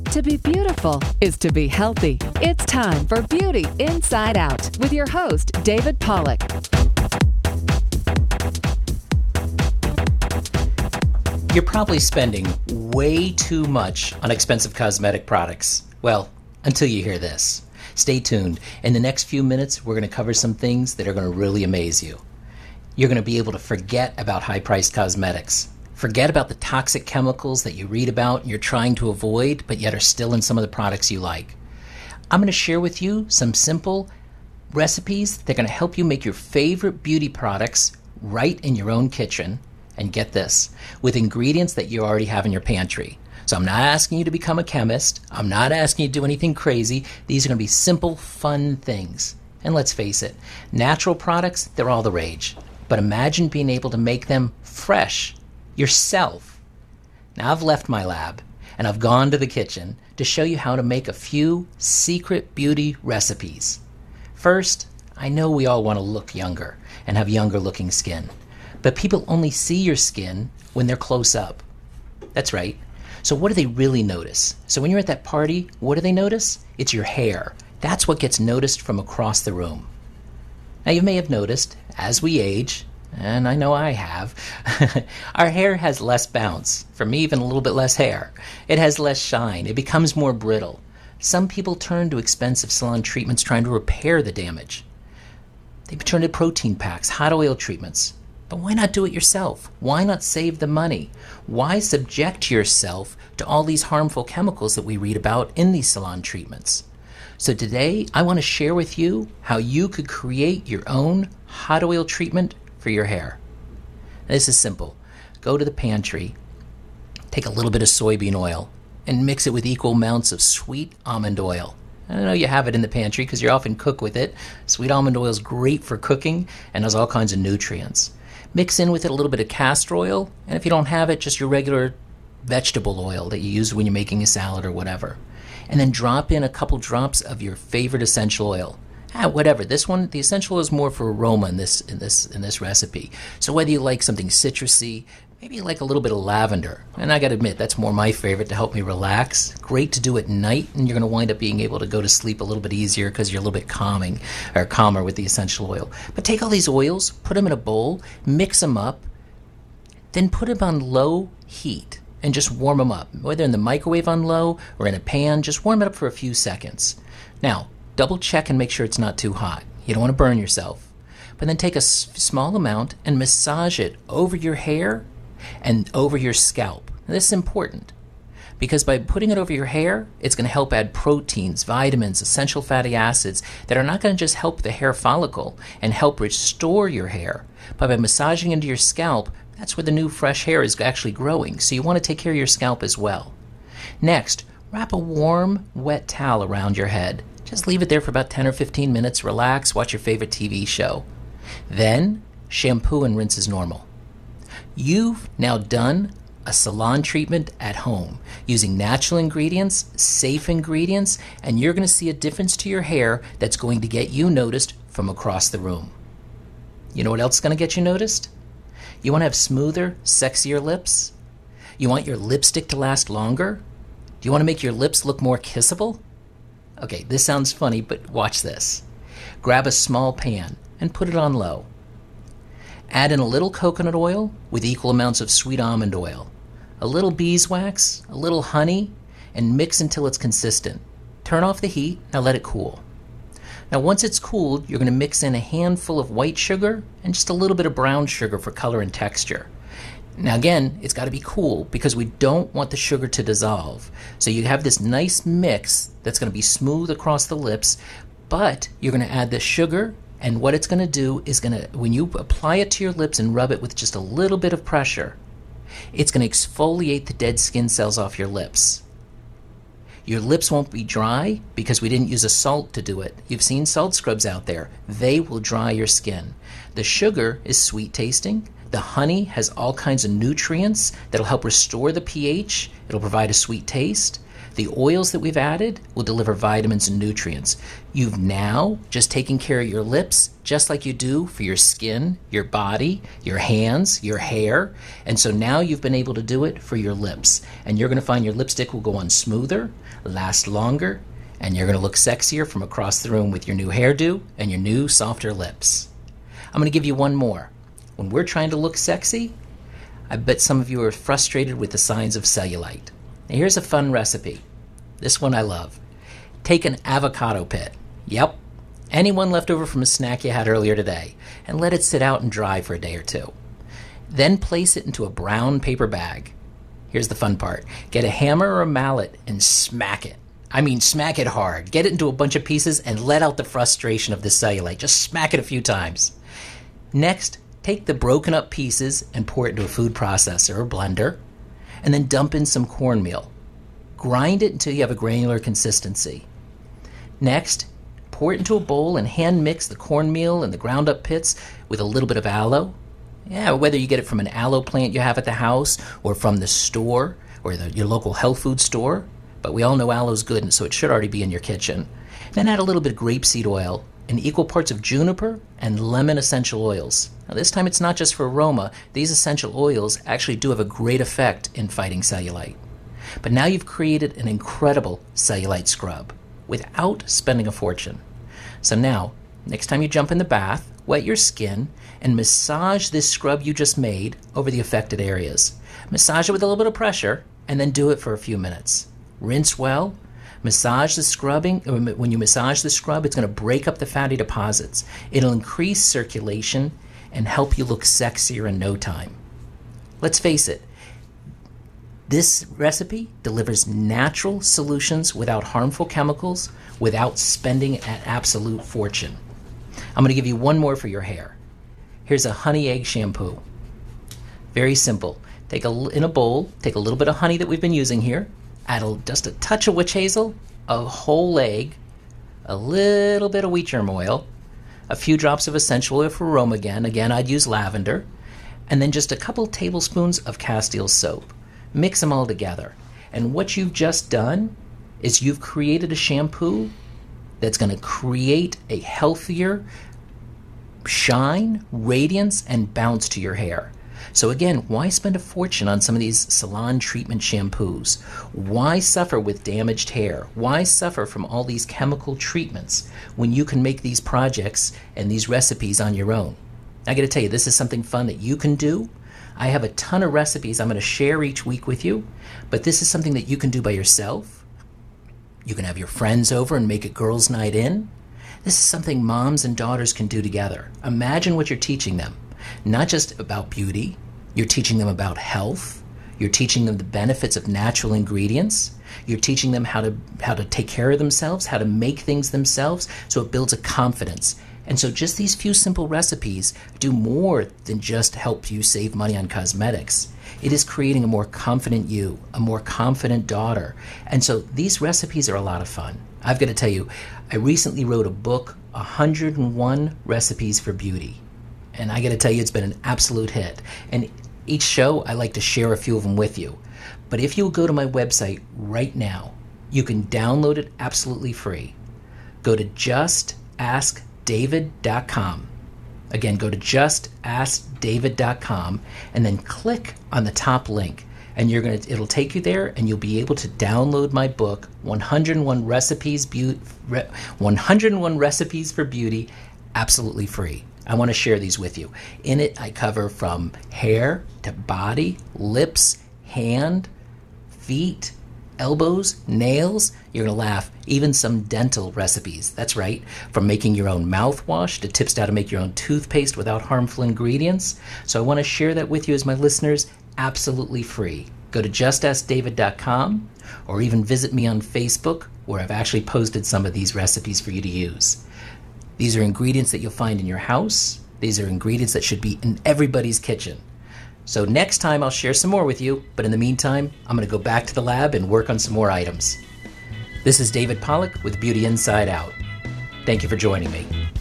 To be beautiful is to be healthy. It's time for Beauty Inside Out with your host, David Pollack. You're probably spending way too much on expensive cosmetic products. Well, until you hear this. Stay tuned. In the next few minutes, we're going to cover some things that are going to really amaze you. You're going to be able to forget about high-priced cosmetics. Forget about the toxic chemicals that you read about and you're trying to avoid, but yet are still in some of the products you like. I'm going to share with you some simple recipes that are going to help you make your favorite beauty products right in your own kitchen. And get this, with ingredients that you already have in your pantry. So I'm not asking you to become a chemist. I'm not asking you to do anything crazy. These are going to be simple, fun things. And let's face it, natural products, they're all the rage. But imagine being able to make them fresh, yourself. Now I've left my lab, and I've gone to the kitchen to show you how to make a few secret beauty recipes. First, I know we all want to look younger and have younger looking skin. But people only see your skin when they're close up. That's right. So what do they really notice? So when you're at that party, what do they notice? It's your hair. That's what gets noticed from across the room. Now you may have noticed, as we age, and I know I have, our hair has less bounce. For me, even a little bit less hair. It has less shine. It becomes more brittle. Some people turn to expensive salon treatments trying to repair the damage. They turn to protein packs, hot oil treatments. But why not do it yourself? Why not save the money? Why subject yourself to all these harmful chemicals that we read about in these salon treatments? So today, I want to share with you how you could create your own hot oil treatment for your hair. Now, this is simple. Go to the pantry, take a little bit of soybean oil, and mix it with equal amounts of sweet almond oil. I know you have it in the pantry because you often cook with it. Sweet almond oil is great for cooking and has all kinds of nutrients. Mix in with it a little bit of castor oil, and if you don't have it, just your regular vegetable oil that you use when you're making a salad or whatever. And then drop in a couple drops of your favorite essential oil. Whatever. This one, the essential oil is more for aroma in this recipe. So whether you like something citrusy, maybe you like a little bit of lavender. And I got to admit, that's more my favorite to help me relax. Great to do at night, and you're going to wind up being able to go to sleep a little bit easier because you're a little bit calmer with the essential oil. But take all these oils, put them in a bowl, mix them up, then put them on low heat and just warm them up. Whether in the microwave on low or in a pan, just warm it up for a few seconds. Now, double check and make sure it's not too hot. You don't want to burn yourself. But then take a small amount and massage it over your hair and over your scalp. Now, this is important because by putting it over your hair, it's going to help add proteins, vitamins, essential fatty acids that are not going to just help the hair follicle and help restore your hair, but by massaging into your scalp, that's where the new fresh hair is actually growing. So you want to take care of your scalp as well. Next, wrap a warm, wet towel around your head. Just leave it there for about 10 or 15 minutes, relax, watch your favorite TV show. Then, shampoo and rinse as normal. You've now done a salon treatment at home using natural ingredients, safe ingredients, and you're going to see a difference to your hair that's going to get you noticed from across the room. You know what else is going to get you noticed? You want to have smoother, sexier lips? You want your lipstick to last longer? Do you want to make your lips look more kissable? Okay, this sounds funny, but watch this. Grab a small pan and put it on low. Add in a little coconut oil with equal amounts of sweet almond oil, a little beeswax, a little honey, and mix until it's consistent. Turn off the heat, now let it cool. Now once it's cooled, you're going to mix in a handful of white sugar and just a little bit of brown sugar for color and texture. Now again, it's got to be cool because we don't want the sugar to dissolve. So you have this nice mix that's going to be smooth across the lips, but you're going to add the sugar, and what it's going to do is when you apply it to your lips and rub it with just a little bit of pressure, it's going to exfoliate the dead skin cells off your lips. Your lips won't be dry because we didn't use a salt to do it. You've seen salt scrubs out there. They will dry your skin. The sugar is sweet tasting. The honey has all kinds of nutrients that'll help restore the pH. It'll provide a sweet taste. The oils that we've added will deliver vitamins and nutrients. You've now just taken care of your lips just like you do for your skin, your body, your hands, your hair. And so now you've been able to do it for your lips. And you're going to find your lipstick will go on smoother, last longer, and you're going to look sexier from across the room with your new hairdo and your new softer lips. I'm going to give you one more. When we're trying to look sexy, I bet some of you are frustrated with the signs of cellulite. Now here's a fun recipe. This one I love. Take an avocado pit. Yep, any one left over from a snack you had earlier today, and let it sit out and dry for a day or two. Then place it into a brown paper bag. Here's the fun part. Get a hammer or a mallet and smack it. I mean, smack it hard. Get it into a bunch of pieces and let out the frustration of the cellulite. Just smack it a few times. Next, take the broken up pieces and pour it into a food processor or blender, and then dump in some cornmeal. Grind it until you have a granular consistency. Next, pour it into a bowl and hand mix the cornmeal and the ground up pits with a little bit of aloe. Yeah, whether you get it from an aloe plant you have at the house or from the store or your local health food store. But we all know aloe's good, and so it should already be in your kitchen. Then add a little bit of grapeseed oil and equal parts of juniper and lemon essential oils. Now this time it's not just for aroma. These essential oils actually do have a great effect in fighting cellulite. But now you've created an incredible cellulite scrub without spending a fortune. So now, next time you jump in the bath, wet your skin and massage this scrub you just made over the affected areas. Massage it with a little bit of pressure and then do it for a few minutes. Rinse well. Massage the scrubbing. When you massage the scrub, it's going to break up the fatty deposits. It'll increase circulation and help you look sexier in no time. Let's face it, this recipe delivers natural solutions without harmful chemicals, without spending an absolute fortune. I'm going to give you one more for your hair. Here's a honey egg shampoo. Very simple. In a bowl, take a little bit of honey that we've been using here, add just a touch of witch hazel, a whole egg, a little bit of wheat germ oil, a few drops of essential oil for aroma again. Again, I'd use lavender, and then just a couple tablespoons of Castile soap. Mix them all together. And what you've just done is you've created a shampoo that's going to create a healthier shine, radiance, and bounce to your hair. So again, why spend a fortune on some of these salon treatment shampoos? Why suffer with damaged hair? Why suffer from all these chemical treatments when you can make these projects and these recipes on your own? I got to tell you, this is something fun that you can do. I have a ton of recipes I'm going to share each week with you, but this is something that you can do by yourself. You can have your friends over and make a girls' night in. This is something moms and daughters can do together. Imagine what you're teaching them. Not just about beauty, you're teaching them about health, you're teaching them the benefits of natural ingredients, you're teaching them how to take care of themselves, how to make things themselves, so it builds a confidence. And so just these few simple recipes do more than just help you save money on cosmetics. It is creating a more confident you, a more confident daughter. And so these recipes are a lot of fun. I've got to tell you, I recently wrote a book, 101 Recipes for Beauty. And I got to tell you, it's been an absolute hit. And each show, I like to share a few of them with you. But if you'll go to my website right now, you can download it absolutely free. Go to justaskdavid.com. Again, go to justaskdavid.com and then click on the top link. And it'll take you there, and you'll be able to download my book, 101 Recipes for Beauty, absolutely free. I want to share these with you. In it, I cover from hair to body, lips, hand, feet, elbows, nails. You're going to laugh. Even some dental recipes. That's right. From making your own mouthwash to tips to how to make your own toothpaste without harmful ingredients. So I want to share that with you as my listeners, absolutely free. Go to justaskdavid.com or even visit me on Facebook, where I've actually posted some of these recipes for you to use. These are ingredients that you'll find in your house. These are ingredients that should be in everybody's kitchen. So next time I'll share some more with you, but in the meantime, I'm going to go back to the lab and work on some more items. This is David Pollack with Beauty Inside Out. Thank you for joining me.